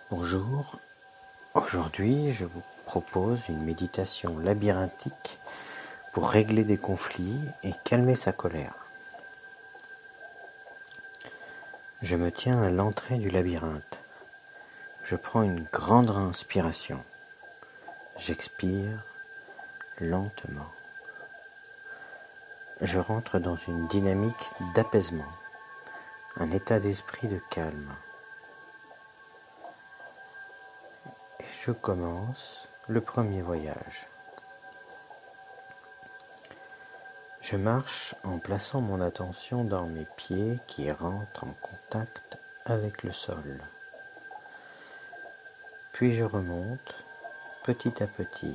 Bonjour, aujourd'hui je vous propose une méditation labyrinthique pour régler des conflits et calmer sa colère. Je me tiens à l'entrée du labyrinthe. Je prends une grande inspiration. J'expire lentement. Je rentre dans une dynamique d'apaisement, un état d'esprit de calme. Et je commence le premier voyage. Je marche en plaçant mon attention dans mes pieds qui rentrent en contact avec le sol. Puis je remonte petit à petit.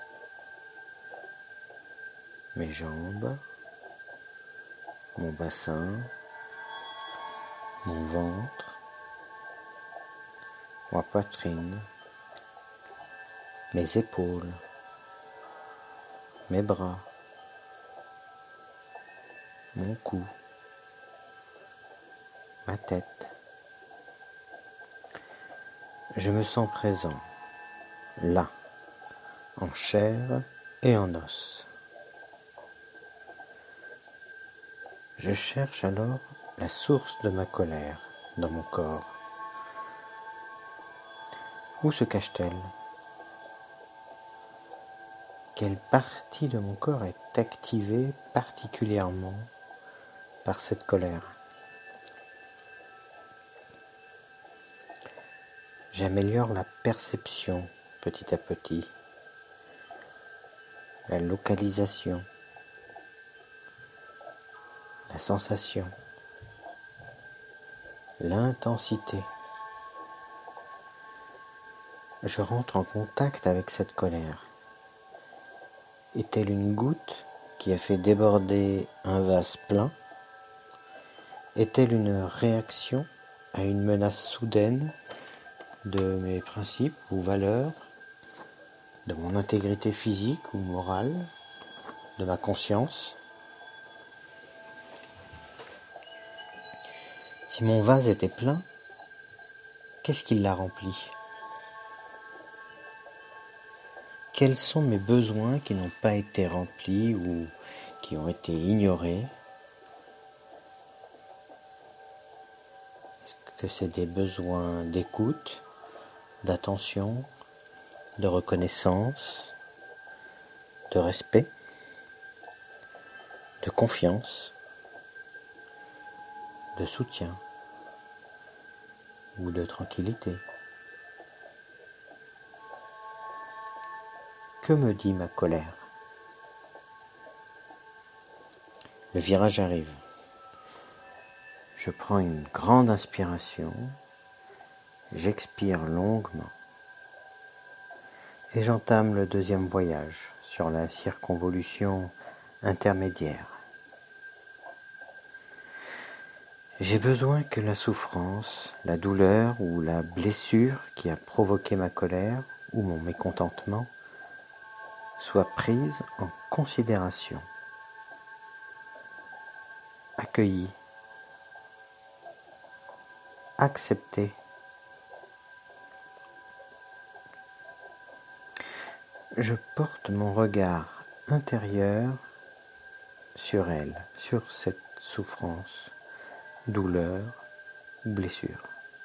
Mes jambes, mon bassin, mon ventre, ma poitrine, mes épaules, mes bras, mon cou, ma tête. Je me sens présent, là, en chair et en os. Je cherche alors la source de ma colère dans mon corps. Où se cache-t-elle ? Quelle partie de mon corps est activée particulièrement par cette colère ? J'améliore la perception petit à petit, la localisation, la sensation, l'intensité. Je rentre en contact avec cette colère. Est-elle une goutte qui a fait déborder un vase plein ? Est-elle une réaction à une menace soudaine de mes principes ou valeurs, de mon intégrité physique ou morale, de ma conscience ? Si mon vase était plein, qu'est-ce qui l'a rempli ? Quels sont mes besoins qui n'ont pas été remplis ou qui ont été ignorés ? Est-ce que c'est des besoins d'écoute, d'attention, de reconnaissance, de respect, de confiance, de soutien ou de tranquillité ? Que me dit ma colère ? Le virage arrive. Je prends une grande inspiration, j'expire longuement et j'entame le deuxième voyage sur la circonvolution intermédiaire. J'ai besoin que la souffrance, la douleur ou la blessure qui a provoqué ma colère ou mon mécontentement soit prise en considération, accueillie, acceptée. Je porte mon regard intérieur sur elle, sur cette souffrance, douleur ou blessure.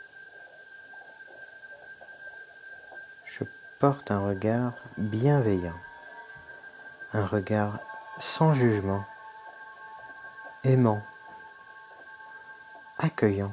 Je porte un regard bienveillant, un regard sans jugement, aimant, accueillant.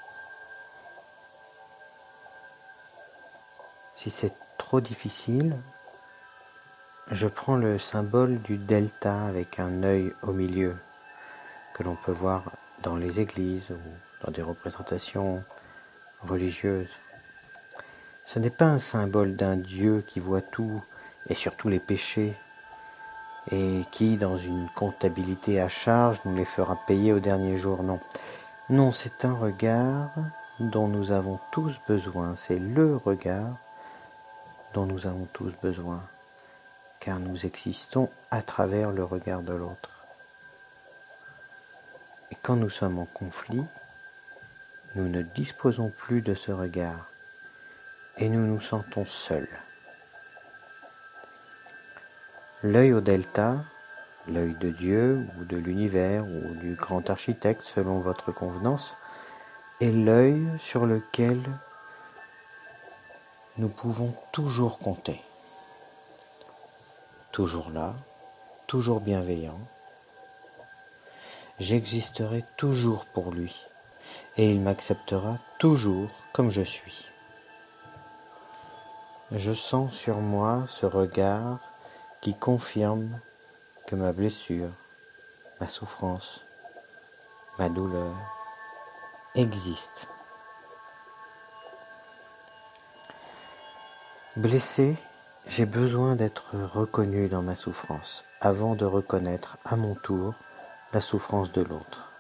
Si c'est trop difficile, je prends le symbole du delta avec un œil au milieu, que l'on peut voir dans les églises ou dans des représentations religieuses. Ce n'est pas un symbole d'un Dieu qui voit tout et surtout les péchés et qui, dans une comptabilité à charge, nous les fera payer au dernier jour. Non. Non, c'est un regard dont nous avons tous besoin. C'est le regard dont nous avons tous besoin, car nous existons à travers le regard de l'autre. Et quand nous sommes en conflit, nous ne disposons plus de ce regard. et nous nous sentons seuls. L'œil au delta, l'œil de Dieu ou de l'univers ou du grand architecte selon votre convenance, est l'œil sur lequel nous pouvons toujours compter. Toujours là, toujours bienveillant. J'existerai toujours pour lui et il m'acceptera toujours comme je suis. Je sens sur moi ce regard qui confirme que ma blessure, ma souffrance, ma douleur existent. Blessé, j'ai besoin d'être reconnu dans ma souffrance avant de reconnaître à mon tour la souffrance de l'autre.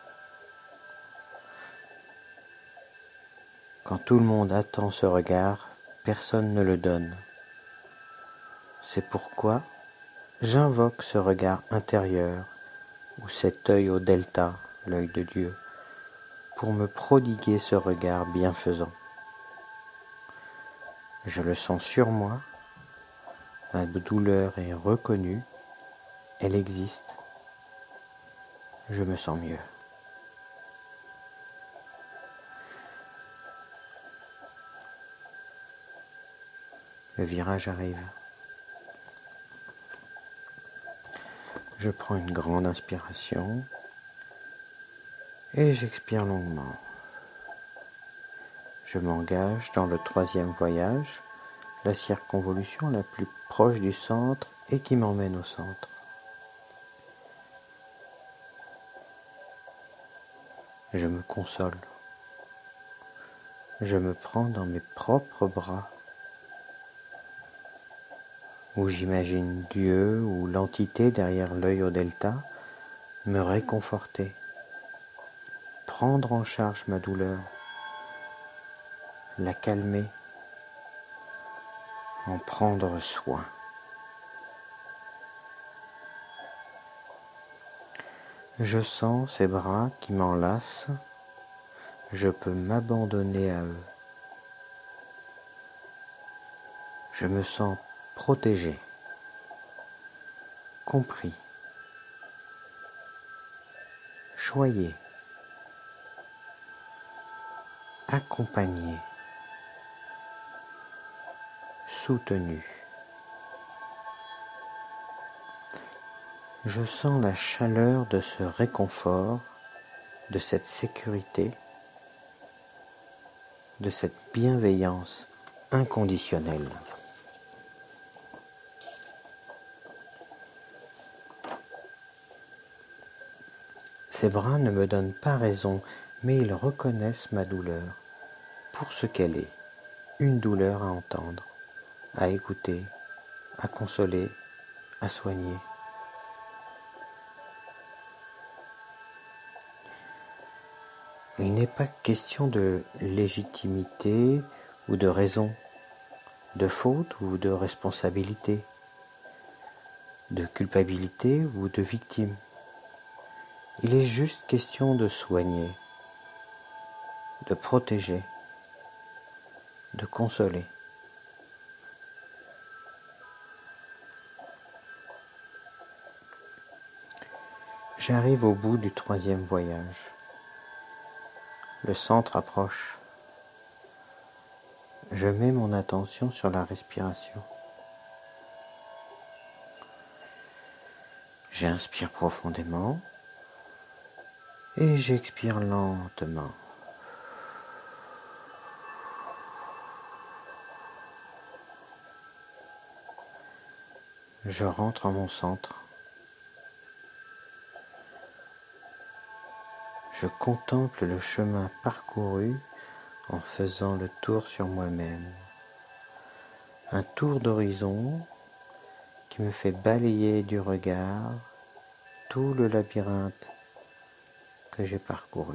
Quand tout le monde attend ce regard, personne ne le donne. C'est pourquoi j'invoque ce regard intérieur ou cet œil au delta, l'œil de Dieu, pour me prodiguer ce regard bienfaisant. Je le sens sur moi, ma douleur est reconnue, elle existe, je me sens mieux. Le virage arrive. Je prends une grande inspiration et j'expire longuement. Je m'engage dans le 3e voyage, la circonvolution la plus proche du centre et qui m'emmène au centre. Je me console. Je me prends dans mes propres bras, où j'imagine Dieu ou l'entité derrière l'œil au delta me réconforter, prendre en charge ma douleur, la calmer, en prendre soin. Je sens ces bras qui m'enlacent, je peux m'abandonner à eux. Je me sens protégé, compris, choyé, accompagné, soutenu. Je sens la chaleur de ce réconfort, de cette sécurité, de cette bienveillance inconditionnelle. Ces bras ne me donnent pas raison, mais ils reconnaissent ma douleur pour ce qu'elle est, une douleur à entendre, à écouter, à consoler, à soigner. Il n'est pas question de légitimité ou de raison, de faute ou de responsabilité, de culpabilité ou de victime. Il est juste question de soigner, de protéger, de consoler. J'arrive au bout du 3e voyage. Le centre approche. Je mets mon attention sur la respiration. J'inspire profondément et j'expire lentement. Je rentre en mon centre. Je contemple le chemin parcouru en faisant le tour sur moi-même. Un tour d'horizon qui me fait balayer du regard tout le labyrinthe que j'ai parcouru.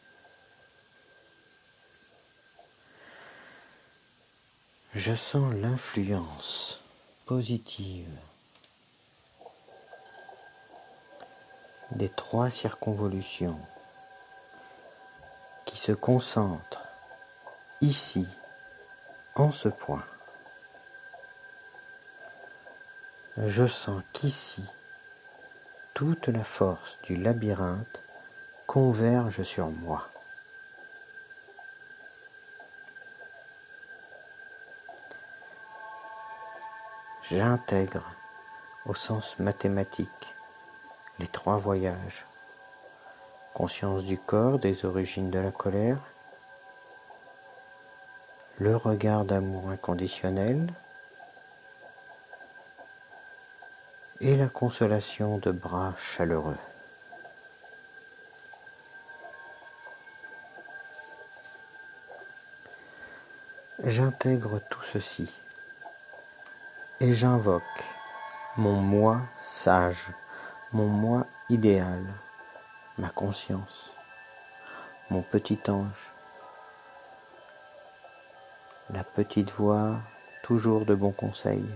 Je sens l'influence positive des 3 circonvolutions qui se concentrent ici en ce point. Je sens qu'ici, toute la force du labyrinthe converge sur moi. J'intègre au sens mathématique les 3 voyages. Conscience du corps, des origines de la colère, le regard d'amour inconditionnel et la consolation de bras chaleureux. J'intègre tout ceci et j'invoque mon moi sage, mon moi idéal, ma conscience, mon petit ange, la petite voix toujours de bons conseils.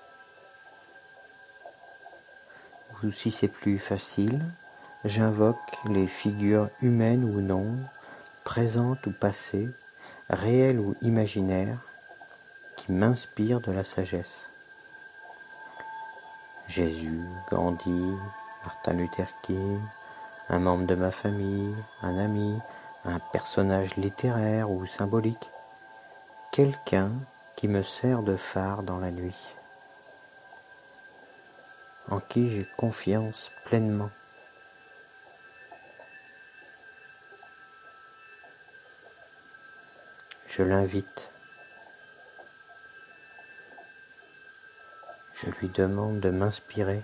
Ou si c'est plus facile, j'invoque les figures humaines ou non, présentes ou passées, réelles ou imaginaires, qui m'inspirent de la sagesse. Jésus, Gandhi, Martin Luther King, un membre de ma famille, un ami, un personnage littéraire ou symbolique, quelqu'un qui me sert de phare dans la nuit, en qui j'ai confiance pleinement. Je l'invite. Je lui demande de m'inspirer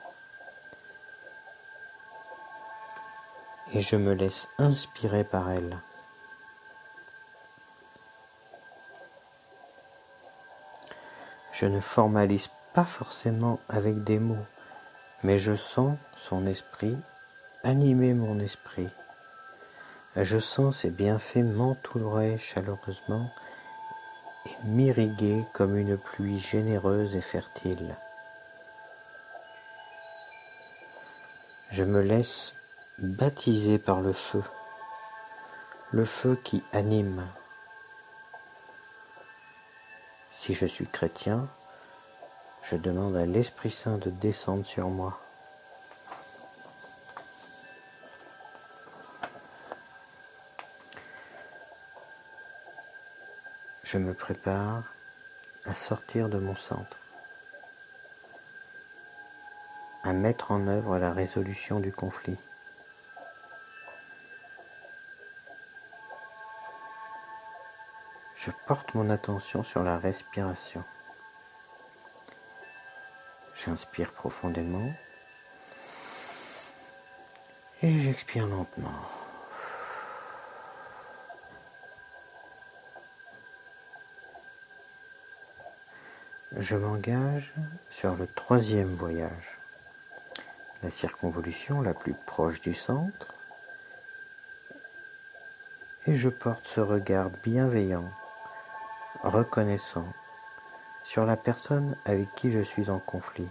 et je me laisse inspirer par elle. Je ne formalise pas forcément avec des mots, mais je sens son esprit animer mon esprit. Je sens ses bienfaits m'entourer chaleureusement et m'irriguer comme une pluie généreuse et fertile. Je me laisse baptiser par le feu qui anime. Si je suis chrétien, je demande à l'Esprit Saint de descendre sur moi. Je me prépare à sortir de mon centre, à mettre en œuvre la résolution du conflit. Je porte mon attention sur la respiration. J'inspire profondément et j'expire lentement. Je m'engage sur le 3e voyage, la circonvolution la plus proche du centre, et je porte ce regard bienveillant, reconnaissant, sur la personne avec qui je suis en conflit.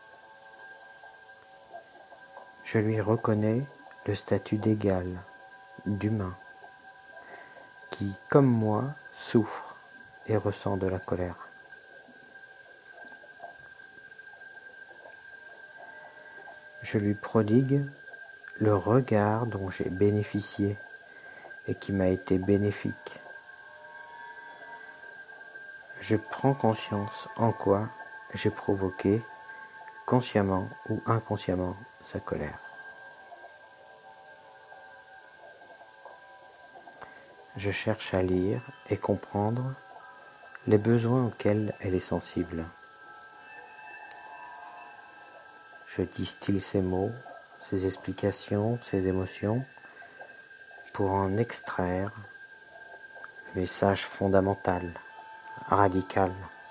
Je lui reconnais le statut d'égal, d'humain, qui, comme moi, souffre et ressent de la colère. Je lui prodigue le regard dont j'ai bénéficié et qui m'a été bénéfique. Je prends conscience en quoi j'ai provoqué, consciemment ou inconsciemment, sa colère. Je cherche à lire et comprendre les besoins auxquels elle est sensible. Je distille ses mots, ses explications, ses émotions pour en extraire le message fondamental, radical.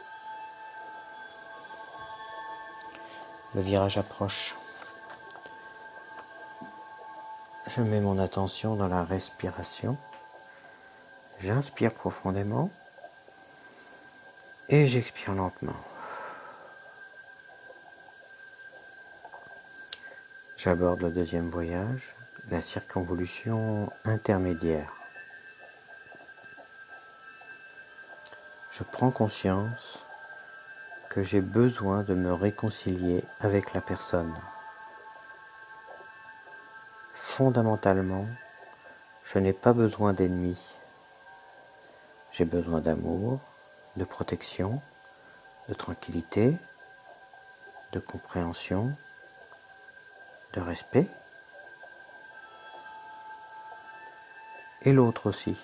Le virage approche. Je mets mon attention dans la respiration. J'inspire profondément et j'expire lentement. J'aborde le 2e voyage, la circonvolution intermédiaire. je prends conscience que j'ai besoin de me réconcilier avec la personne. Fondamentalement, je n'ai pas besoin d'ennemis. J'ai besoin d'amour, de protection, de tranquillité, de compréhension, de respect. Et l'autre aussi.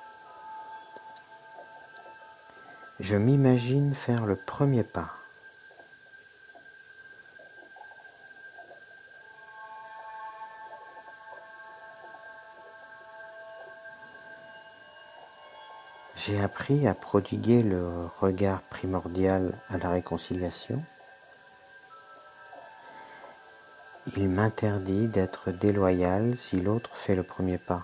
Je m'imagine faire le premier pas. J'ai appris à prodiguer le regard primordial à la réconciliation. Il m'interdit d'être déloyal si l'autre fait le premier pas.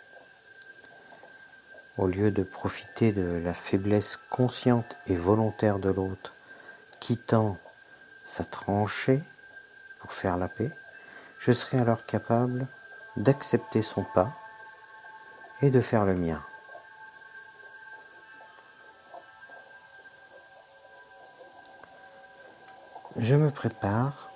Au lieu de profiter de la faiblesse consciente et volontaire de l'autre, quittant sa tranchée pour faire la paix, je serai alors capable d'accepter son pas et de faire le mien. Je me prépare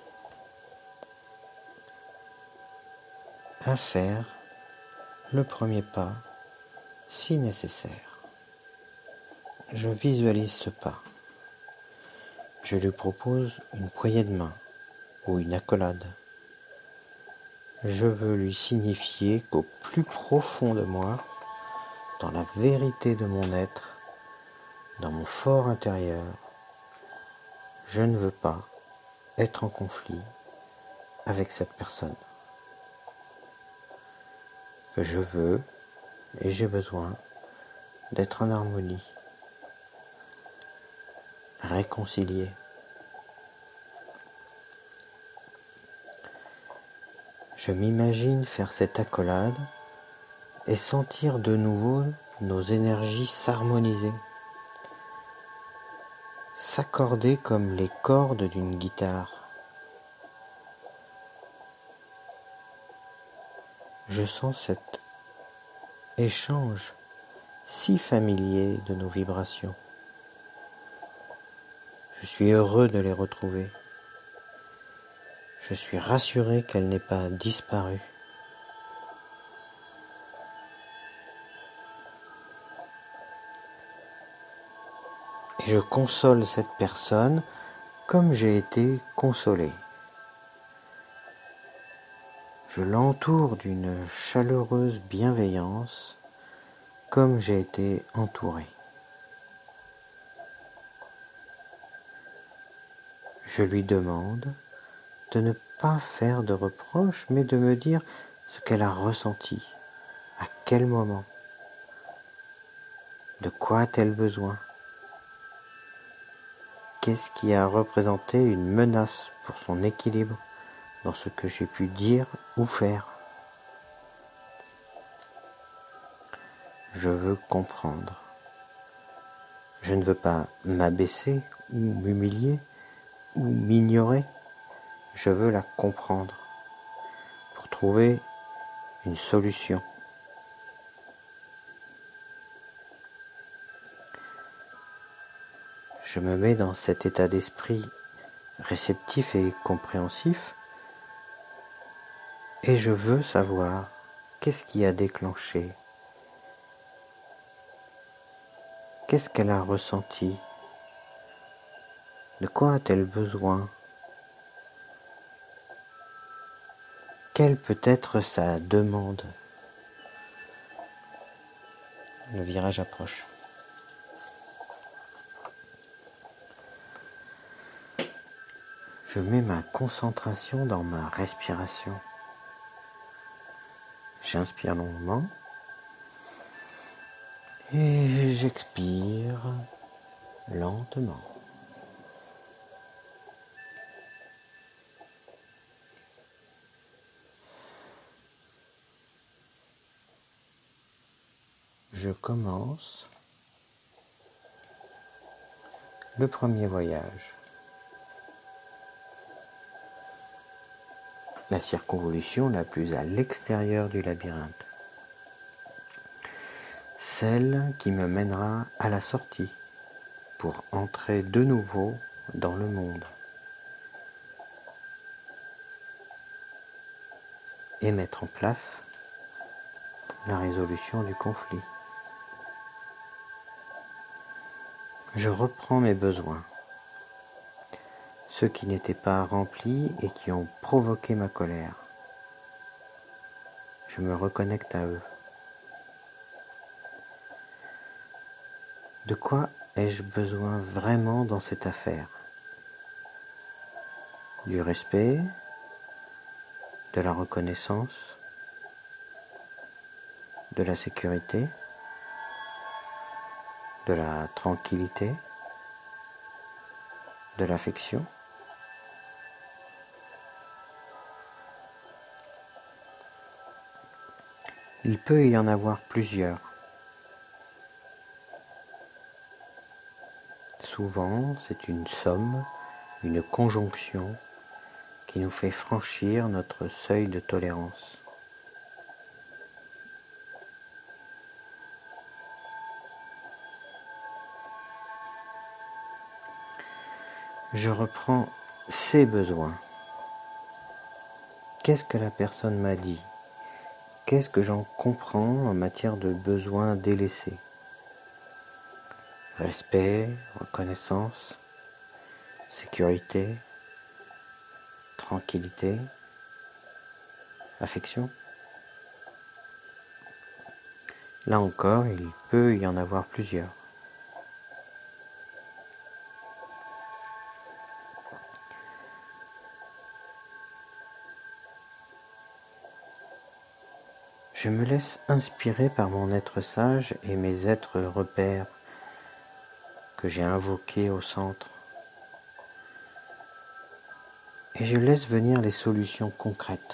à faire le premier pas si nécessaire. Je visualise ce pas. Je lui propose une poignée de main ou une accolade. Je veux lui signifier qu'au plus profond de moi, dans la vérité de mon être, dans mon fort intérieur, je ne veux pas être en conflit avec cette personne. Que je veux et j'ai besoin d'être en harmonie, réconcilié. Je m'imagine faire cette accolade et sentir de nouveau nos énergies s'harmoniser, s'accorder comme les cordes d'une guitare. Je sens cet échange si familier de nos vibrations. Je suis heureux de les retrouver. Je suis rassuré qu'elle n'ait pas disparu. Et je console cette personne comme j'ai été consolé. Je l'entoure d'une chaleureuse bienveillance comme j'ai été entouré. Je lui demande de ne pas faire de reproches, mais de me dire ce qu'elle a ressenti, à quel moment, de quoi a-t-elle besoin, qu'est-ce qui a représenté une menace pour son équilibre dans ce que j'ai pu dire ou faire. Je veux comprendre. Je ne veux pas m'abaisser ou m'humilier ou m'ignorer. Je veux la comprendre pour trouver une solution. Je me mets dans cet état d'esprit réceptif et compréhensif et je veux savoir qu'est-ce qui a déclenché, qu'est-ce qu'elle a ressenti, de quoi a-t-elle besoin, quelle peut être sa demande. Le virage approche. Je mets ma concentration dans ma respiration. J'inspire longuement et j'expire lentement. Je commence le premier voyage. La circonvolution la plus à l'extérieur du labyrinthe. Celle qui me mènera à la sortie, pour entrer de nouveau dans le monde et mettre en place la résolution du conflit. Je reprends mes besoins, ceux qui n'étaient pas remplis et qui ont provoqué ma colère. Je me reconnecte à eux. De quoi ai-je besoin vraiment dans cette affaire ? Du respect, de la reconnaissance, de la sécurité, de la tranquillité, de l'affection. Il peut y en avoir plusieurs. Souvent, c'est une somme, une conjonction qui nous fait franchir notre seuil de tolérance. Je reprends ses besoins. Qu'est-ce que la personne m'a dit ? Qu'est-ce que j'en comprends en matière de besoins délaissés ? Respect, reconnaissance, sécurité, tranquillité, affection. Là encore, il peut y en avoir plusieurs. Je me laisse inspirer par mon être sage et mes êtres repères que j'ai invoqués au centre. Et je laisse venir les solutions concrètes.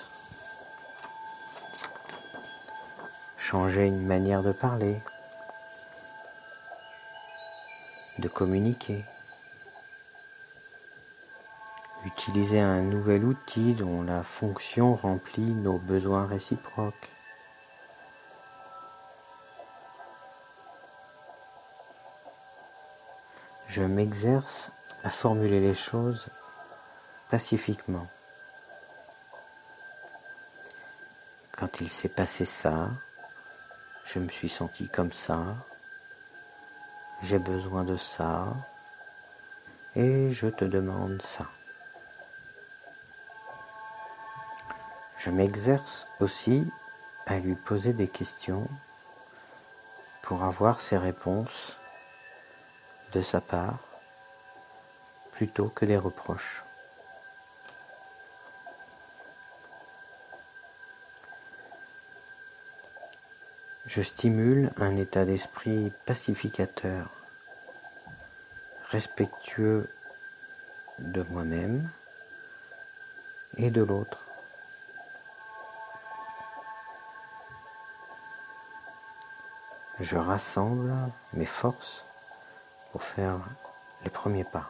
Changer une manière de parler, de communiquer, utiliser un nouvel outil dont la fonction remplit nos besoins réciproques. Je m'exerce à formuler les choses pacifiquement. Quand il s'est passé ça, je me suis senti comme ça, j'ai besoin de ça, et je te demande ça. Je m'exerce aussi à lui poser des questions pour avoir ses réponses de sa part, plutôt que des reproches. Je stimule un état d'esprit pacificateur, respectueux de moi-même et de l'autre. Je rassemble mes forces pour faire les premiers pas.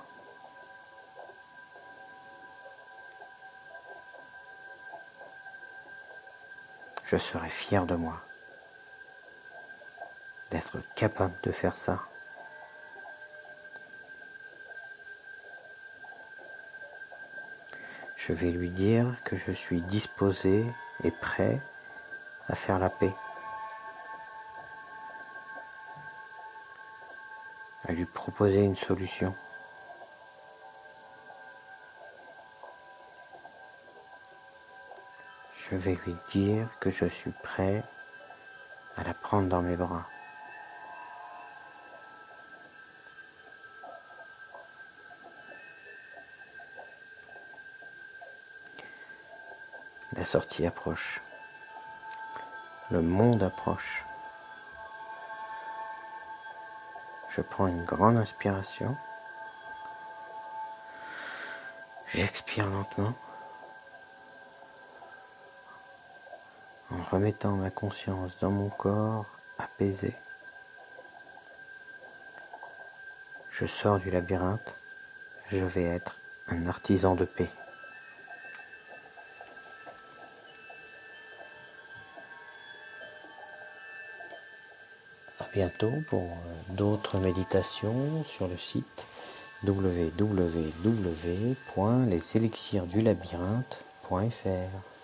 Je serai fier de moi d'être capable de faire ça. Je vais lui dire que je suis disposé et prêt à faire la paix, à lui proposer une solution. Je vais lui dire que je suis prêt à la prendre dans mes bras. La sortie approche. Le monde approche. Je prends une grande inspiration. J'expire lentement en remettant ma conscience dans mon corps apaisé. Je sors du labyrinthe. Je vais être un artisan de paix. À bientôt pour d'autres méditations sur le site www.leselixirsdulabyrinthe.fr.